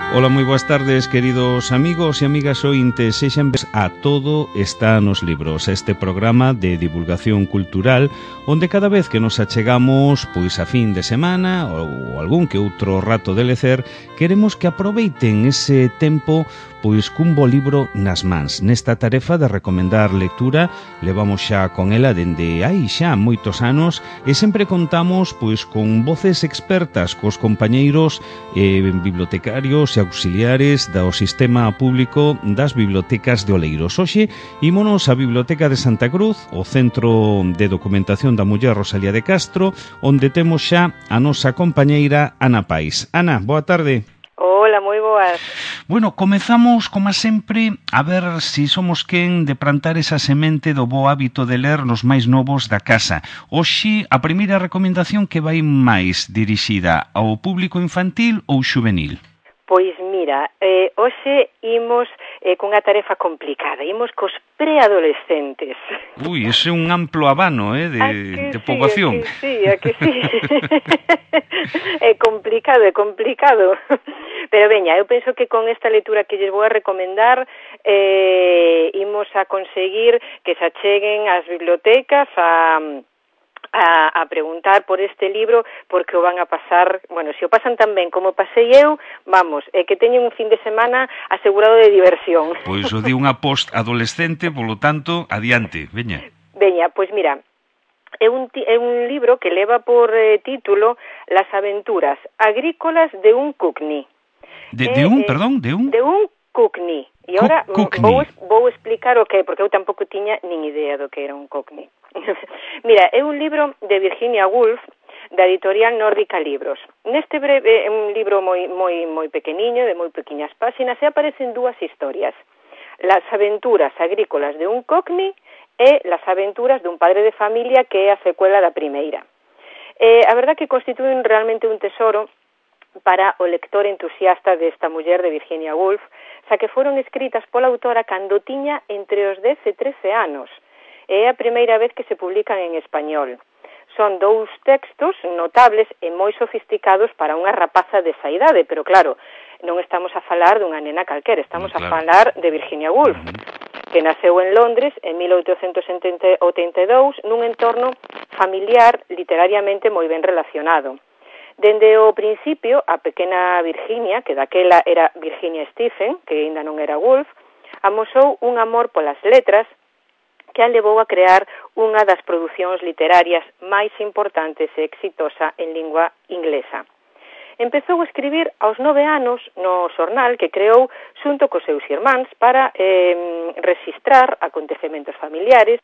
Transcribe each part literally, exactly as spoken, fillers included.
Ola, moi boas tardes, queridos amigos e amigas ointes. Sexan benvidos a Todo está nos libros, este programa de divulgación cultural onde cada vez que nos achegamos pois a fin de semana ou algún que outro rato de lecer, queremos que aproveiten ese tempo pois cun bo libro nas mans. Nesta tarefa de recomendar lectura levamos xa con ela dende hai xa moitos anos e sempre contamos pois con voces expertas cos compañeiros eh, bibliotecarios e auxiliares do sistema público das bibliotecas de Oleiros. Hoxe ímonos á Biblioteca de Santa Cruz, o Centro de Documentación da Muller Rosalía de Castro, onde temos xa a nosa compañeira Ana Pais. Ana, boa tarde. Hola, moi boas. Bueno, comezamos, como sempre, a ver si somos quen de plantar esa semente do bo hábito de ler nos máis novos da casa. Hoxe, a primeira recomendación que vai máis dirixida ao público infantil ou xuvenil? Pois mira, eh, hoxe imos eh, cunha tarefa complicada, imos cos preadolescentes. Ui, ese é un amplo abano, eh, de, de sí, poboación. A que sí, a que sí. É complicado, é complicado. Pero veña, eu penso que con esta lectura que lles vou a recomendar eh, imos a conseguir que se acheguen ás bibliotecas a... A, a preguntar por este libro porque o van a pasar, bueno, se o pasan tan ben como pasei eu, vamos, é que teñen un fin de semana asegurado de diversión. Pois o di unha post-adolescente, polo tanto, adiante, veña. Veña, pois mira, é un, é un libro que leva por eh, título Las aventuras agrícolas de un cucni. De, de un, eh, perdón, de un? De un cucni. E agora vou, vou explicar o que é, porque eu tampouco tiña nin idea do que era un cucni. Mira, é un libro de Virginia Woolf, da editorial Nórdica Libros. Neste breve, é un libro moi moi moi pequeniño, de moi pequeñas páxinas, e aparecen dúas historias. Las aventuras agrícolas de un cockney e Las aventuras dun padre de familia, que é a secuela da primeira. Eh, a verdad que constituen realmente un tesoro para o lector entusiasta desta muller de Virginia Woolf, xa que foron escritas pola autora cando tiña entre os dez e trece anos. É a primeira vez que se publican en español. Son dous textos notables e moi sofisticados para unha rapaza desa idade, pero claro, non estamos a falar dunha nena calquera, estamos claro. a falar de Virginia Woolf, uh-huh. que naceu en Londres en mil oitocentos oitenta e dous nun entorno familiar literariamente moi ben relacionado. Dende o principio, a pequena Virginia, que daquela era Virginia Stephen, que ainda non era Woolf, amosou un amor polas letras que a levou a crear unha das producións literarias máis importantes e exitosa en lingua inglesa. Empezou a escribir aos nove anos no xornal que creou xunto cos seus irmáns para eh, registrar acontecementos familiares,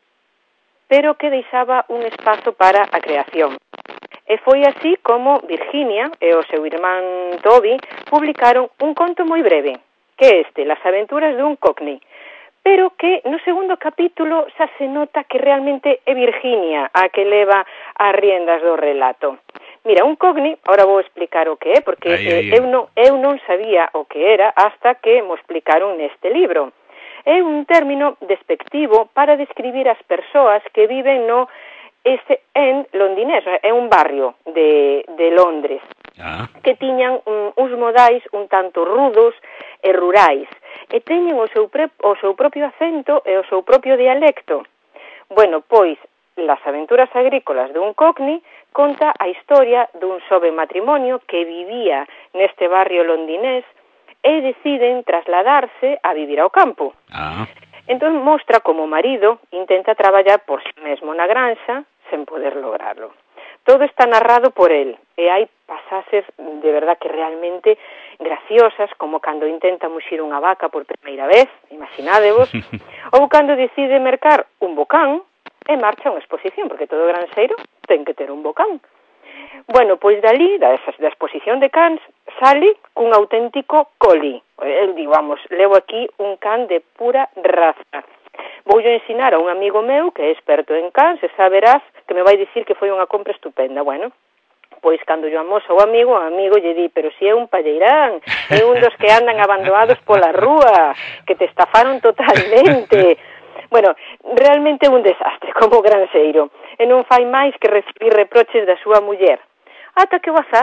pero que deixaba un espazo para a creación. E foi así como Virginia e o seu irmán Toby publicaron un conto moi breve, que é este, Las aventuras dun cockney, pero que no segundo capítulo xa se nota que realmente é Virginia a que leva as riendas do relato. Mira, un cockney, ahora vou explicar o que é, porque ai, ai, ai. Eu, non, eu non sabía o que era hasta que mo explicaron neste libro. É un término despectivo para describir as persoas que viven no Este en londinés, é un barrio de, de Londres, ah. que tiñan un, uns modais un tanto rudos e rurais, e teñen o seu, pre, o seu propio acento e o seu propio dialecto. Bueno, pois, Las aventuras agrícolas de un cockney conta a historia dun xoven matrimonio que vivía neste barrio londinés e deciden trasladarse a vivir ao campo. Ah. Entón mostra como o marido intenta traballar por si mesmo na granxa sen poder lograrlo. Todo está narrado por él e hai pasaxes de verdad que realmente graciosas, como cando intenta muxir unha vaca por primeira vez, imaginádevos, ou cando decide mercar un bocán e marcha a unha exposición, porque todo granxeiro ten que ter un bocán. Bueno, pois dali, da, da exposición de cans, sale cun auténtico coli. El di, vamos, levo aquí un can de pura raza. Vou yo ensinar a un amigo meu que é experto en cans e saberás que me vai dicir que foi unha compra estupenda. Bueno, pois cando yo amoso ao amigo, o amigo lle di, pero si é un palleirán, é un dos que andan abandonados pola rúa, que te estafaron totalmente. Bueno, realmente é un desastre como granxeiro, e non fai máis que recibir reproches da súa muller. Ata que o azar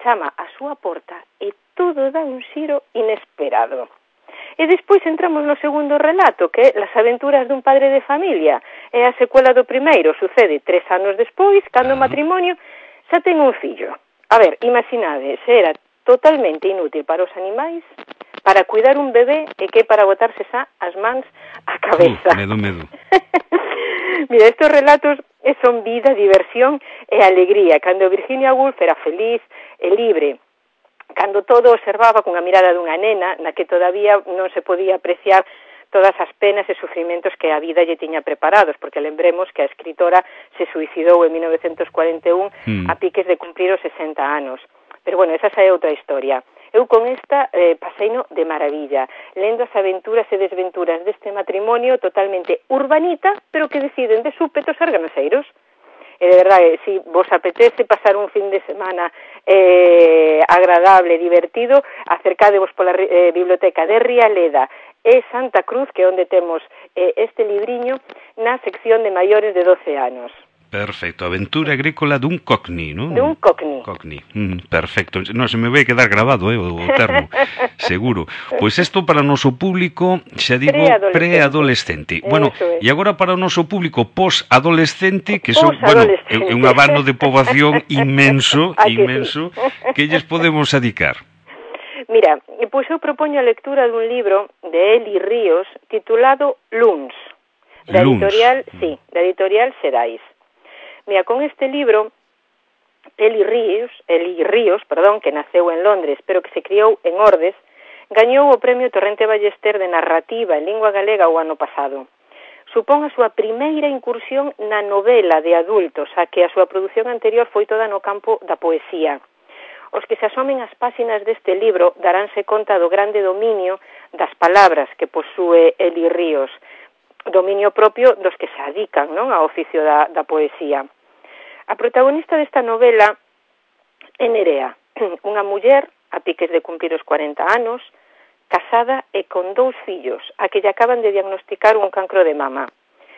chama a súa porta e todo dá un xiro inesperado. E despois entramos no segundo relato, que é Las aventuras dun padre de familia. É a secuela do primeiro, sucede tres anos despois, cando o matrimonio xa ten un fillo. A ver, imaginade, se era totalmente inútil para os animais, para cuidar un bebé e que para botarse xa as mans á cabeza. Uh, medo, medo. Mira, estos relatos son vida, diversión e alegría. Cando Virginia Woolf era feliz e libre, cando todo observaba cunha mirada dunha nena na que todavía non se podía apreciar todas as penas e sufrimentos que a vida lle tiña preparados, porque lembremos que a escritora se suicidou en mil novecentos cuarenta e un mm. a piques de cumprir os sesenta anos. Pero bueno, esa xa é outra historia. Eu con esta eh, paseino de maravilla, lendo as aventuras e desventuras deste matrimonio totalmente urbanita, pero que deciden de súpeto ser ganaseiros. E de verdade, se si vos apetece pasar un fin de semana eh, agradable, divertido, acercadevos pola eh, biblioteca de Rialeda e Santa Cruz, que é onde temos eh, este libriño, na sección de maiores de doce anos. Perfecto, aventura agrícola dun cockney, non? Dun cockney. Cockney, mm, perfecto. Non, se me vai quedar grabado, eh, o termo, seguro. Pois isto para o noso público, xa digo, preadolescente. Pre bueno, e agora para o noso público posadolescente, que son, bueno, é un abano de poboación inmenso, inmenso, sí. Que lles podemos adicar? Mira, pois eu propoño a lectura dun libro de Eli Ríos titulado Luns, da editorial, sí, da editorial Xerais. Mira, con este libro, Eli Ríos, Eli Ríos, perdón, que naceu en Londres, pero que se criou en Ordes, gañou o Premio Torrente Ballester de Narrativa en Lingua Galega o ano pasado. Supón a súa primeira incursión na novela de adultos, a que a súa produción anterior foi toda no campo da poesía. Os que se asomen as páxinas deste libro daránse conta do grande dominio das palabras que posúe Eli Ríos, dominio propio dos que se adican, non, ao oficio da, da poesía. A protagonista desta novela é Nerea, unha muller a piques de cumprir os cuarenta anos, casada e con dous fillos, a que lle acaban de diagnosticar un cancro de mama.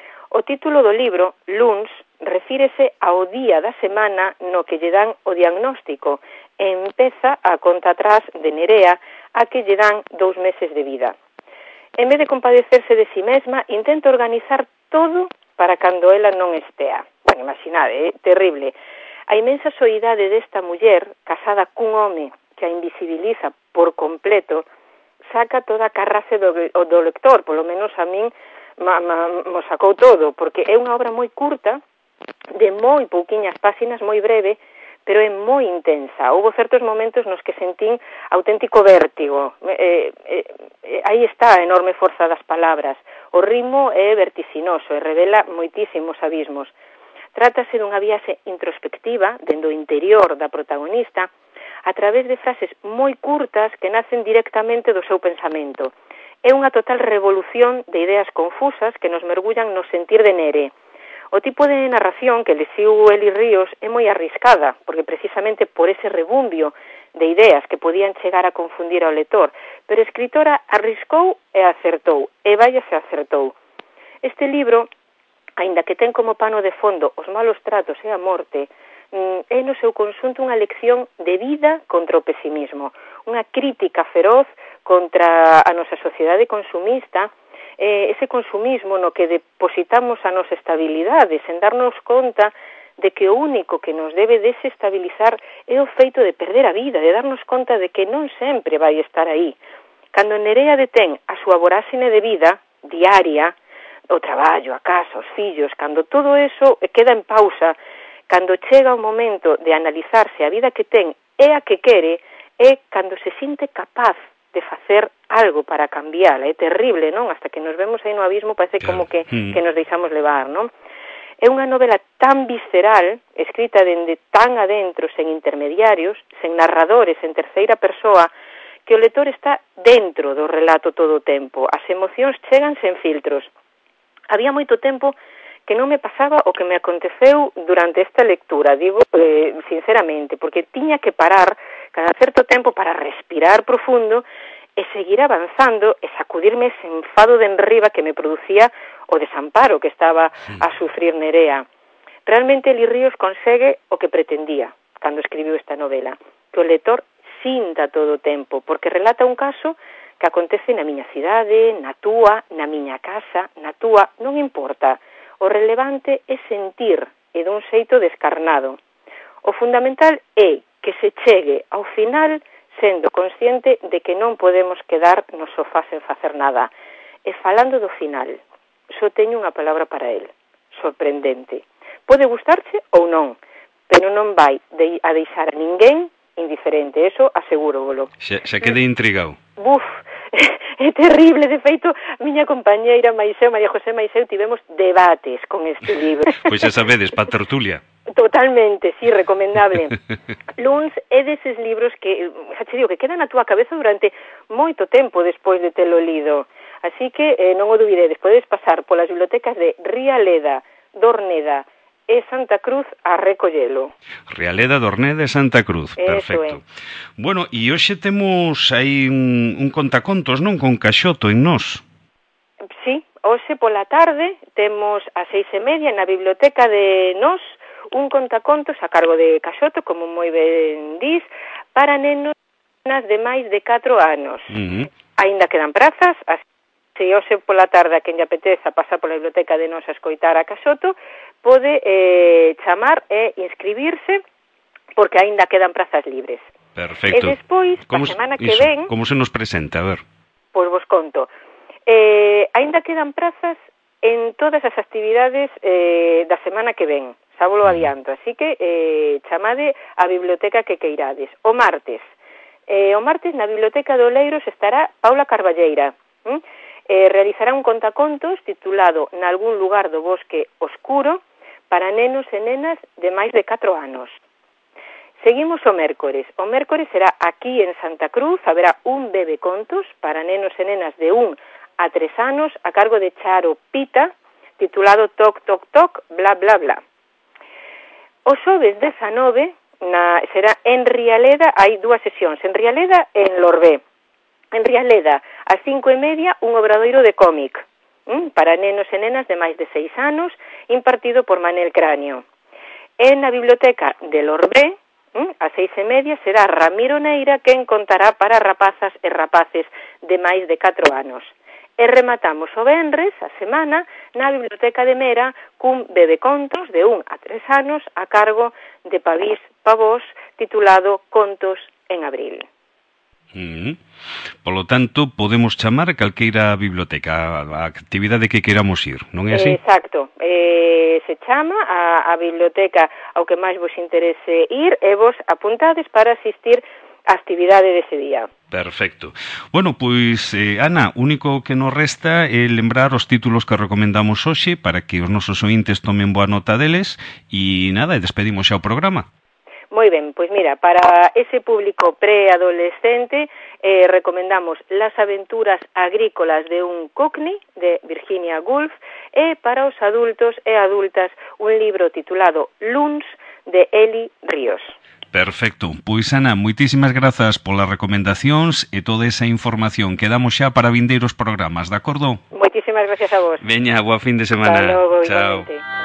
O título do libro, Luns, refírese ao día da semana no que lle dan o diagnóstico e empeza a conta atrás de Nerea a que lle dan dous meses de vida. En vez de compadecerse de si mesma, intenta organizar todo para cando ela non estea. Bueno, imaginade, eh? Terrible. A inmensa soidade desta muller, casada cun home que a invisibiliza por completo, saca toda a carrace do, do lector, polo menos a min ma, ma, mo sacou todo, porque é unha obra moi curta, de moi pouquiñas páxinas, moi breve, pero é moi intensa. Houve certos momentos nos que sentín auténtico vértigo. Eh, eh, eh, aí está a enorme forza das palabras. O ritmo é vertiginoso e revela moitísimos abismos. Trátase dunha viaxe introspectiva dentro do interior da protagonista a través de frases moi curtas que nacen directamente do seu pensamento. É unha total revolución de ideas confusas que nos mergullan no sentir de Nere. O tipo de narración que elixiu Eli Ríos é moi arriscada, porque precisamente por ese rebumbio de ideas que podían chegar a confundir ao lector, pero a escritora arriscou e acertou, e vaya se acertou. Este libro, aínda que ten como pano de fondo os malos tratos e a morte, é no seu conxunto unha lección de vida contra o pesimismo, unha crítica feroz contra a nosa sociedade consumista, eh, ese consumismo no que depositamos a nosa estabilidade, sen darnos conta de que o único que nos debe desestabilizar é o feito de perder a vida, de darnos conta de que non sempre vai estar aí. Cando Nerea detén a súa voráxine de vida diaria, o traballo, a casa, os fillos, cando todo eso queda en pausa, cando chega o momento de analizarse a vida que ten e a que quere, é cando se sinte capaz de facer algo para cambiarla. É terrible, non? Hasta que nos vemos aí no abismo parece como que, que nos deixamos levar, non? É unha novela tan visceral, escrita dende tan adentro, sen intermediarios, sen narradores, en terceira persoa, que o lector está dentro do relato todo o tempo. As emocións chegan sen filtros. Había moito tempo que non me pasaba o que me aconteceu durante esta lectura, digo eh, sinceramente, porque tiña que parar cada certo tempo para respirar profundo e seguir avanzando e sacudirme ese enfado de enriba que me producía o desamparo que estaba a sufrir Nerea. Realmente Eli Ríos consegue o que pretendía cando escribiu esta novela, que o lector sinta todo o tempo, porque relata un caso que acontece na miña cidade, na túa, na miña casa, na túa, non importa. O relevante é sentir, e dun xeito descarnado. O fundamental é que se chegue ao final sendo consciente de que non podemos quedar no sofá sen facer nada. E falando do final, só teño unha palabra para el, sorprendente. Pode gustarche ou non, pero non vai de, a deixar a ninguén indiferente, eso asegúrovolo. Xa, xa quedei intrigado. Buf, é terrible, de feito, a miña compañeira Maiseu, María José Maiseu, tivemos debates con este libro. Pois xa sabedes, pa tertulia. Totalmente, sí, recomendable. Luns é deses libros que, xa che digo, que quedan na túa cabeza durante moito tempo despois de telo lido. Así que eh, non o dubidedes, podedes pasar polas bibliotecas de Rialeda, Dorneda e Santa Cruz a recollelo. Rialeda, Dorneda e Santa Cruz, eso perfecto. É. Bueno, e hoxe temos aí un, un contacontos, non? Con Caxoto en nós. Sí, hoxe pola tarde temos a seis e media na biblioteca de Nós un contacontos a cargo de Caxoto, como moi ben dis, para nenos de máis de catro anos. Uh-huh. Aínda quedan prazas, así se hoxe pola tarde a quen lle apeteza pasar pola biblioteca de Nós a escoitar a Caxoto, pode eh, chamar e inscribirse, porque aínda quedan prazas libres. Perfecto. E despois, a semana que iso, ven... Como se nos presenta, a ver? Pois vos conto. Eh, aínda quedan prazas en todas as actividades eh, da semana que ven, xa vos lo adianto, así que eh, chamade a biblioteca que queirades. O martes, eh, o martes na biblioteca de Oleiros estará Paula Carballeira, ¿m? Eh, realizará un contacontos titulado Nalgún lugar do bosque oscuro para nenos e nenas de máis de catro anos. Seguimos o mércores. O mércores será aquí en Santa Cruz, haberá un bebecontos para nenos e nenas de un a tres anos a cargo de Charo Pita, titulado Toc, Toc, Toc, bla, bla, bla. O xoves dezanove na, será en Rialeda, hai dúas sesións, en Rialeda e en Lorbé. En Rialeda, ás cinco e media, un obradoiro de cómic, ¿m? Para nenos e nenas de máis de seis anos, impartido por Manel Cráneo. En a biblioteca de Lorbé, ¿m? Ás seis e media, será Ramiro Neira quen contará para rapazas e rapaces de máis de catro anos. E rematamos o venres, a semana, na biblioteca de Mera, cun bebecontos de un a tres anos a cargo de Pavís Pavós, titulado Contos en Abril. Mm. Polo tanto, podemos chamar a calqueira biblioteca, a actividade que queiramos ir, non é así? Exacto, eh, se chama a, a biblioteca ao que máis vos interese ir e vos apuntades para asistir a actividade dese día. Perfecto. Bueno, pois, eh, Ana, único que nos resta é lembrar os títulos que recomendamos hoxe para que os nosos ointes tomen boa nota deles e nada, e despedimos xa o programa. Moi ben, pois mira, para ese público preadolescente eh, recomendamos Las aventuras agrícolas de un cockney, de Virginia Woolf, e para os adultos e adultas un libro titulado Luns, de Eli Ríos. Perfecto. Pois, Ana, moitísimas grazas polas recomendacións e toda esa información que damos xa para vindeiros programas, de acordo? Moitísimas gracias a vos. Veña, boa fin de semana. Hasta logo, chao. igualmente.